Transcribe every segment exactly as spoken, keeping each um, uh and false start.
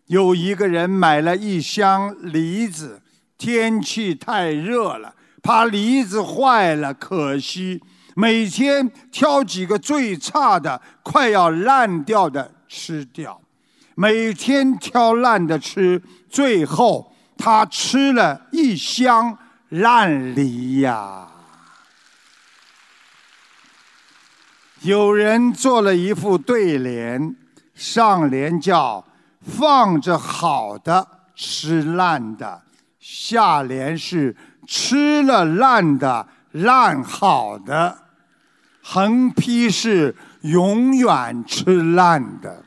有一个人买了一箱梨子，天气太热了，怕梨子坏了，可惜每天挑几个最差的、快要烂掉的吃掉，每天挑烂的吃，最后他吃了一箱烂梨呀。有人做了一副对联，上联叫放着好的吃烂的，下联是吃了烂的烂好的，横批是永远吃烂的。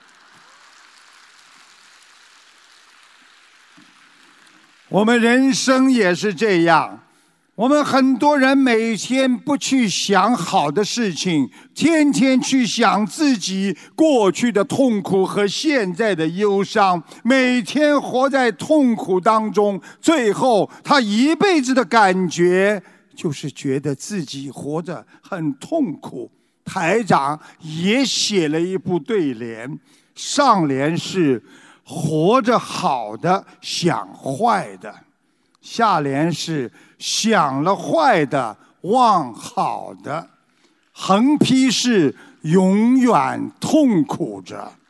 我们人生也是这样，我们很多人每天不去想好的事情，天天去想自己过去的痛苦和现在的忧伤，每天活在痛苦当中，最后他一辈子的感觉就是觉得自己活着很痛苦。台长也写了一部对联，上联是活着好的想坏的，下联是想了坏的忘好的，横批是永远痛苦着。